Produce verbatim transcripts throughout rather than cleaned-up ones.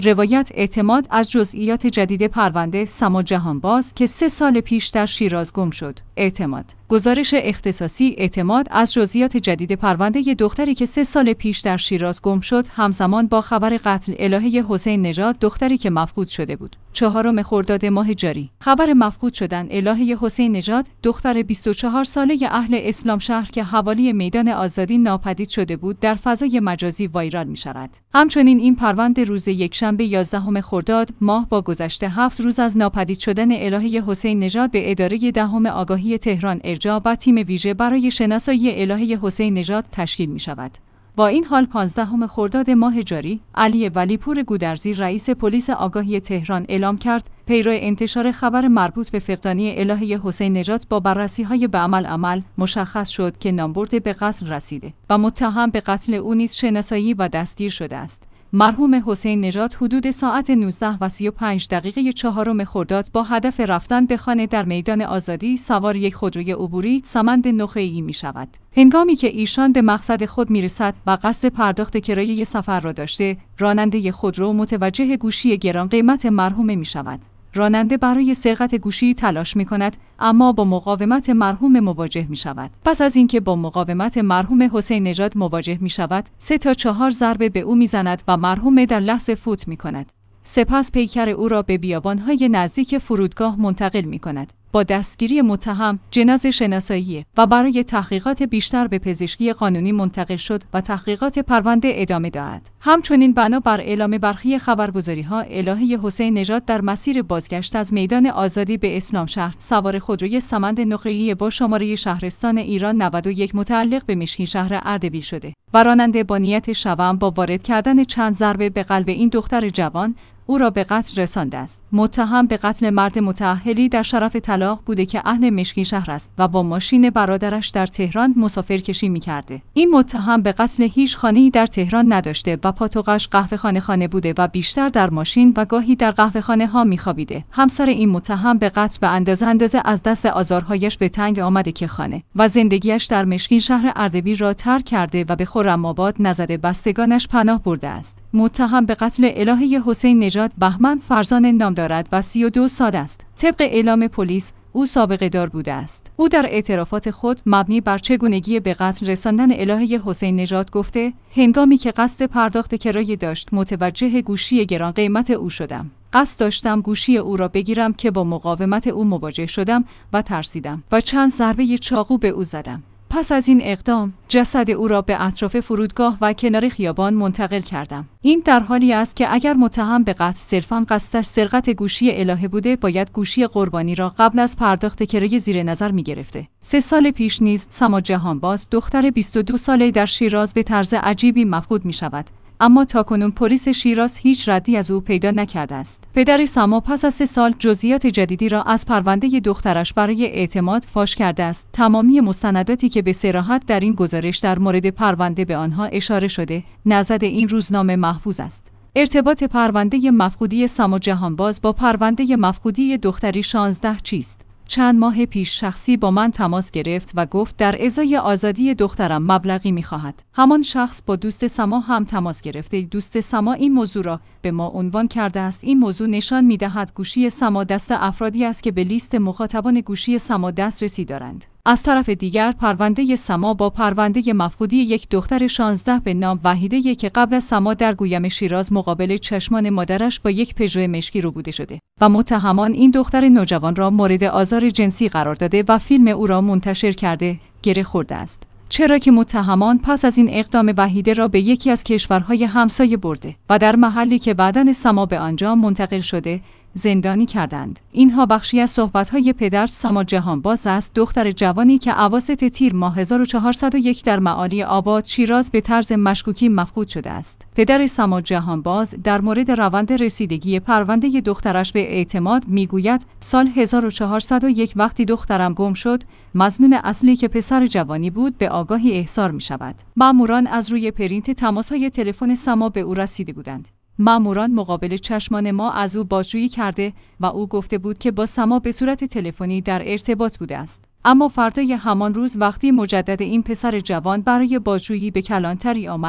روایت اعتماد از جزئیات جدید پرونده سما جهانباز که سه سال پیش در شیراز گم شد. اعتماد. گزارش اختصاصی اعتماد از جزئیات جدید پرونده دختری که سه سال پیش در شیراز گم شد همزمان با خبر قتل الهه حسین نژاد دختری که مفقود شده بود. چهارم خرداد ماه جاری خبر مفقود شدن الهه حسین نژاد دختر بیست و چهار ساله اهل اسلام شهر که حوالی میدان آزادی ناپدید شده بود در فضای مجازی وایرال می شود. همچنین این پرونده روز یکشنبه یازدهم خرداد ماه با گذشت هفت روز از ناپدید شدن الهه حسین نژاد به اداره دهم آگاهی تهران ارجاع و تیم ویژه برای شناسایی الهه حسین نژاد تشکیل می شود. با این حال پانزدهم خرداد ماه جاری علی ولیپور گودرزی رئیس پلیس آگاهی تهران اعلام کرد پیرو انتشار خبر مربوط به فقدانی الهه حسین نژاد با بررسی‌های به عمل عمل مشخص شد که نامبرد به قتل رسیده و متهم به قتل او نیز شناسایی و دستگیر شده است. مرحوم حسین نژاد حدود ساعت نوزده و سی و پنج دقیقه چهارم خرداد با هدف رفتن به خانه در میدان آزادی سوار یک خودروی عبوری سمند نخعه‌ای می شود. هنگامی که ایشان به مقصد خود می رسد و قصد پرداخت کرایه سفر را داشته، راننده خودرو متوجه گوشی گران قیمت مرحوم می شود. راننده برای سرقت گوشی تلاش می کند اما با مقاومت مرحوم مواجه می شود. پس از اینکه با مقاومت مرحوم حسین نژاد مواجه می شود، سه تا چهار ضربه به او می زند و مرحوم در لحظه فوت می کند. سپس پیکر او را به بیابان‌های نزدیک فرودگاه منتقل می کند. با دستگیری متهم جنازه شناسایی و برای تحقیقات بیشتر به پزشکی قانونی منتقل شد و تحقیقات پرونده ادامه دارد. همچنین بنابر اعلام برخی خبرگزاری‌ها الهه حسین نژاد در مسیر بازگشت از میدان آزادی به اسلام شهر سوار خودروی سمند نخعه‌ای با شماره شهرستان ایران نود و یک متعلق به مشکی شهر اردبیل شده و راننده با نیت شوم با وارد کردن چند ضربه به قلب این دختر جوان او را به قتل رسانده است. متهم به قتل مرد متأهلی در شرف طلاق بوده که اهل مشکی شهر است و با ماشین برادرش در تهران مسافرکشی می‌کرده. این متهم به قتل هیچ خانه‌ای در تهران نداشته و پاتوقش قهوه‌خانه خانه بوده و بیشتر در ماشین و گاهی در قهوه‌خانه ها می‌خوابیده. همسر این متهم به قتل به اندازه اندازه از دست آزارهایش به تنگ آمده که خانه و زندگیش در مشکی شهر اردبیل را ترک کرده و به خرم‌آباد نزد بستگانش پناه برده است. متهم به قتل الهه حسین نژاد بهمن فرزان نام دارد و سی و دو سال است. طبق اعلام پلیس او سابقه دار بوده است. او در اعترافات خود مبنی بر چگونگی به قتل رساندن الهه حسین نژاد گفته هنگامی که قصد پرداخت کرایه داشت متوجه گوشی گران قیمت او شدم. قصد داشتم گوشی او را بگیرم که با مقاومت او مواجه شدم و ترسیدم و چند ضربه چاقو به او زدم. پس از این اقدام جسد او را به اطراف فرودگاه و کنار خیابان منتقل کردم. این در حالی است که اگر متهم به قتل صرفاً قصدش سرقت گوشی الهه بوده باید گوشی قربانی را قبل از پرداخت کرایه زیر نظر می گرفته. سه سال پیش نیز سما جهانباز دختر بیست و دو ساله در شیراز به طرز عجیبی مفقود می شود. اما تاکنون پلیس شیراز هیچ ردی از او پیدا نکرده است. پدر سما پس از سه سال جزئیات جدیدی را از پرونده دخترش برای اعتماد فاش کرده است. تمامی مستنداتی که به صراحت در این گزارش در مورد پرونده به آنها اشاره شده، نزد این روزنامه محفوظ است. ارتباط پرونده مفقودی سما جهانباز با پرونده مفقودی دختری شانزده چیست؟ چند ماه پیش شخصی با من تماس گرفت و گفت در ازای آزادی دخترم مبلغی می‌خواهد. همان شخص با دوست سما هم تماس گرفته. دوست سما این موضوع را به ما عنوان کرده است. این موضوع نشان می‌دهد گوشی سما دست افرادی است که به لیست مخاطبان گوشی سما دسترسی دارند. از طرف دیگر پرونده سما با پرونده مفقودی یک دختر شانزده به نام وحیده که قبل از سما در گویم شیراز مقابل چشمان مادرش با یک پژو مشکی روبوده شده و متهمان این دختر نوجوان را مورد آزار جنسی قرار داده و فیلم او را منتشر کرده گره خورده است. چرا که متهمان پس از این اقدام وحیده را به یکی از کشورهای همسایه برده و در محلی که بدن سما به آنجا منتقل شده زندانی کردند. اینها بخشی از صحبت‌های پدر سما جهانباز است، دختر جوانی که اواسط تیر ماه هزار و چهارصد و یک در معالی آباد شیراز به طرز مشکوکی مفقود شده است. پدر سما جهانباز در مورد روند رسیدگی پرونده دخترش به اعتماد میگوید سال هزار و چهارصد و یک وقتی دخترم گم شد، مظنون اصلی که پسر جوانی بود به آگاهی احضار می شود. ماموران از روی پرینت تماس‌های تلفن سما به او رسیده بودند. ماموران مقابل چشمان ما از او بازجویی کرده و او گفته بود که با سما به صورت تلفنی در ارتباط بوده است. اما فردای همان روز وقتی مجدد این پسر جوان برای بازجویی به کلانتری آمد،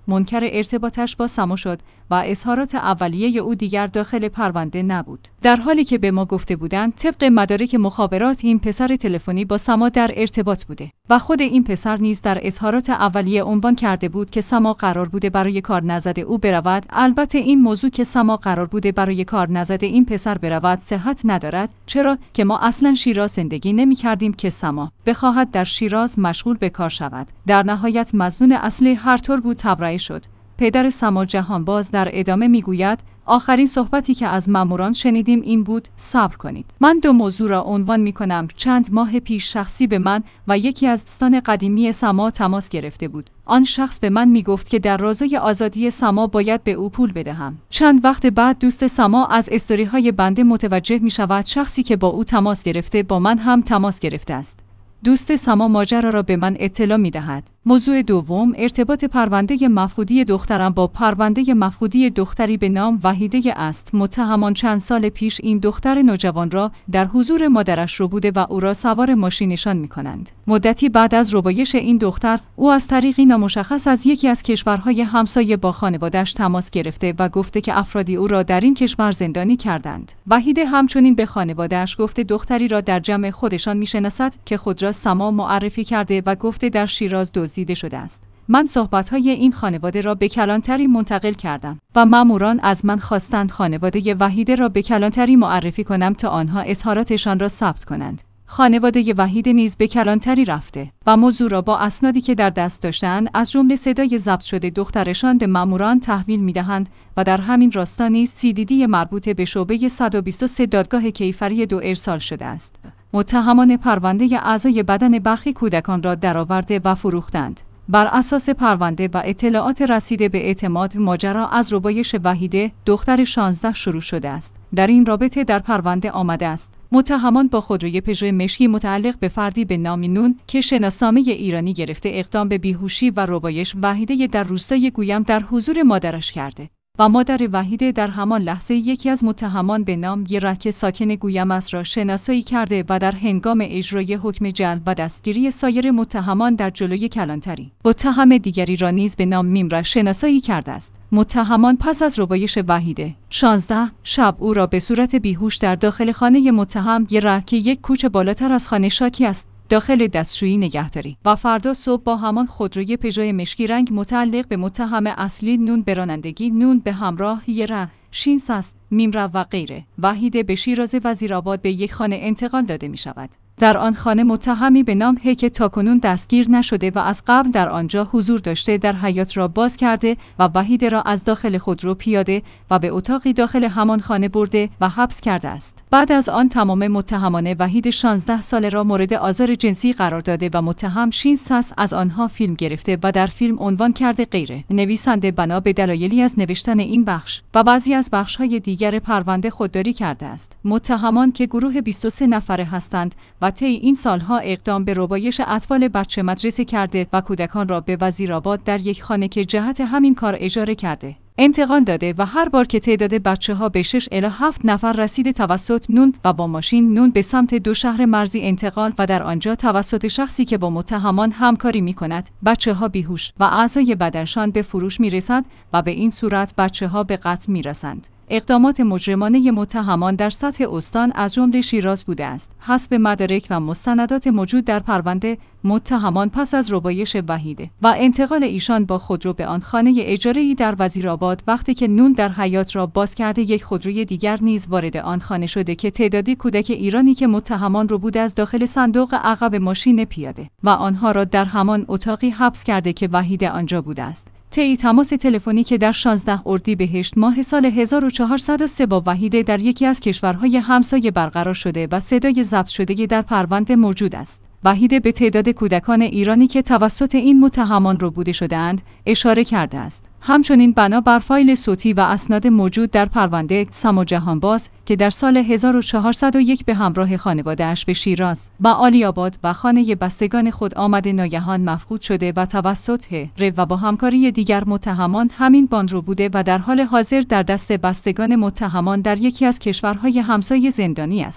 منکر ارتباطش با سما شد و اظهارات اولیه او دیگر داخل پرونده نبود. در حالی که به ما گفته بودند طبق مدارک مخابرات این پسر تلفنی با سما در ارتباط بوده و خود این پسر نیز در اظهارات اولیه عنوان کرده بود که سما قرار بوده برای کار نزد او برود. البته این موضوع که سما قرار بوده برای کار نزد این پسر برود صحت ندارد، چرا که ما اصلا شیراز زندگی نمی کردیم که سما بخواهد در شیراز مشغول به کار شود. در نهایت مظنون اصلی هر طور بود تبرئه شد. پدر سما جهانباز در ادامه میگوید آخرین صحبتی که از ماموران شنیدیم این بود صبر کنید. من دو موضوع را عنوان می کنم. چند ماه پیش شخصی به من و یکی از دوستان قدیمی سما تماس گرفته بود. آن شخص به من می گفت که در رازای آزادی سما باید به او پول بدهم. چند وقت بعد دوست سما از استوری های بنده متوجه می شود شخصی که با او تماس گرفته با من هم تماس گرفته است. دوست سما ماجرا را به من اطلاع می دهد. موضوع دوم ارتباط پرونده مفقودی دخترم با پرونده مفقودی دختری به نام وحیده است. متهمان چند سال پیش این دختر نوجوان را در حضور مادرش رو بوده و او را سوار ماشینشان می کنند. مدتی بعد از ربایش این دختر او از طریقی نامشخص از یکی از کشورهای همسایه با خانواده‌اش تماس گرفته و گفته که افرادی او را در این کشور زندانی کردند. وحیده همچنین به خانواده‌اش گفته دختری را در جمع خودشان میشناسد که خود را سما معرفی کرده و گفته در شیراز دزدیده شده است. من صحبت‌های این خانواده را به کلانتری منتقل کردم و ماموران از من خواستند خانواده وحیده را به کلانتری معرفی کنم تا آنها اظهاراتشان را ثبت کنند. خانواده وحیده نیز به کلانتری رفته و موضوع را با اسنادی که در دست داشتند از جمله صدای ضبط شده دخترشان به ماموران تحویل می‌دهند و در همین راستا نیز سی دی دی مربوط به شعبه صد و بیست و سه دادگاه کیفری دو ارسال شده است. متهمان پرونده اعضای بدن برخی کودکان را درآورده و فروختند. بر اساس پرونده و اطلاعات رسیده به اعتماد ماجرا از ربایش وحیده دختر شانزده شروع شده است. در این رابطه در پرونده آمده است متهمان با خودروی پژو مشکی متعلق به فردی به نام نون که شناسنامه ایرانی گرفته اقدام به بیهوشی و ربایش وحیده در روستای گویم در حضور مادرش کرده و مادر وحیده در همان لحظه یکی از متهمان به نام یرک ساکن گویم است را شناسایی کرده و در هنگام اجرای حکم جلب و دستگیری سایر متهمان در جلوی کلانتری متهم دیگری را نیز به نام میم را شناسایی کرده است. متهمان پس از ربایش وحیده شانزده شب او را به صورت بیهوش در داخل خانه متهم یرک که یک کوچه بالاتر از خانه شاکی است داخل دستشویی نگهداری و فردا صبح با همان خودروی پژو مشکی رنگ متعلق به متهم اصلی نون به رانندگی، نون به همراه یره شینساس، میمرا و غیره وحیده به شیراز وزیرآباد به یک خانه انتقال داده می شود. در آن خانه متهمی به نام ه که تاکنون دستگیر نشده و از قبل در آنجا حضور داشته در حیاط را باز کرده و وحیده را از داخل خودرو پیاده و به اتاقی داخل همان خانه برده و حبس کرده است. بعد از آن تمام متهمان وحید شانزده ساله را مورد آزار جنسی قرار داده و متهم شینساس از آنها فیلم گرفته و در فیلم عنوان کرده غیره. نویسنده بنا به دلایلی از نوشتن این بخش و بعضی از بخش‌های دیگر پرونده خودداری کرده است. متهمان که گروه بیست و سه نفره هستند و طی این سالها اقدام به ربایش اطفال بچه مدرسه کرده و کودکان را به وزیرآباد در یک خانه که جهت همین کار اجاره کرده انتقال داده و هر بار که تعداد بچه ها به شش الی هفت نفر رسیده توسط نون و با ماشین نون به سمت دو شهر مرزی انتقال و در آنجا توسط شخصی که با متهمان همکاری می کند بچه ها بیهوش و اعضای بدنشان به فروش می رسد و به این صورت بچه ها به قتل می رسند. اقدامات مجرمانه متهمان در سطح استان از جمله شیراز بوده است. حسب مدارک و مستندات موجود در پرونده متهمان پس از ربایش وحیده و انتقال ایشان با خودرو به آن خانه اجاره‌ای در وزیرآباد وقتی که نون در حیاط را باز کرده یک خودروی دیگر نیز وارد آن خانه شده که تعدادی کودک ایرانی که متهمان رو بوده از داخل صندوق عقب ماشین پیاده و آنها را در همان اتاقی حبس کرده که وحیده آنجا بوده است. طی تماس تلفنی که در شانزده اردیبهشت ماه سال هزار و چهارصد و سه با وحیده در یکی از کشورهای همسایه برقرار شده و صدای ضبط شده در پرونده موجود است. وحیده به تعداد کودکان ایرانی که توسط این متهمان رو بوده شده‌اند اشاره کرده است. همچنین بنا بر فایل صوتی و اسناد موجود در پرونده سما جهانباز که در سال هزار و چهارصد و یک به همراه خانواده‌اش به شیراز و عالی‌آباد و خانه بستگان خود آمده ناگهان مفقود شده و توسط ر و با همکاری دیگر متهمان همین باند رو بوده و در حال حاضر در دست بستگان متهمان در یکی از کشورهای همسایه زندانی است.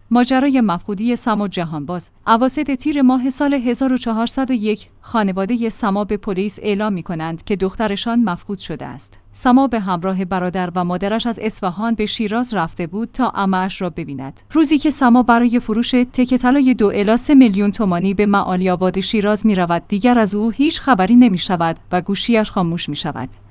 ماجرای مفقودی سما جهانباز. اواسط تیر ماه سال هزار و چهارصد و یک خانواده سما به پلیس اعلام می‌کنند که دخترشان مفقود شده است. سما به همراه برادر و مادرش از اصفهان به شیراز رفته بود تا عمه‌اش را ببیند. روزی که سما برای فروش تکه طلای دو الی سه میلیون تومانی به معالی آباد شیراز می‌رود، دیگر از او هیچ خبری نمی‌شود و گوشیش خاموش می‌شود.